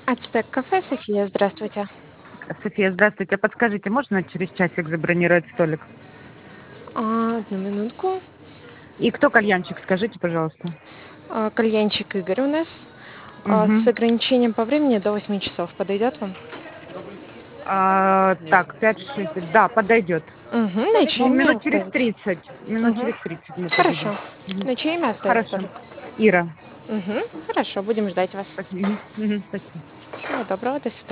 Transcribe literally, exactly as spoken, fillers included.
Ацтек кафе, София, здравствуйте. София, здравствуйте. Подскажите, можно через часик забронировать столик? А, одну минутку. И кто кальянщик, скажите, пожалуйста. А, кальянщик Игорь у нас. А, с Угу. ограничением по времени до восьми часов. Подойдет вам? А, так, пять шесть, да, подойдет. Угу, на чье Ну, имя минут через оставить? тридцать. Минут Угу. через тридцать мы подойдем. Хорошо. Мгм. На чье имя оставить Хорошо. столик? Ира. Угу. Хорошо, будем ждать вас. Спасибо. Мгм. Спасибо. Всего доброго, до свидания.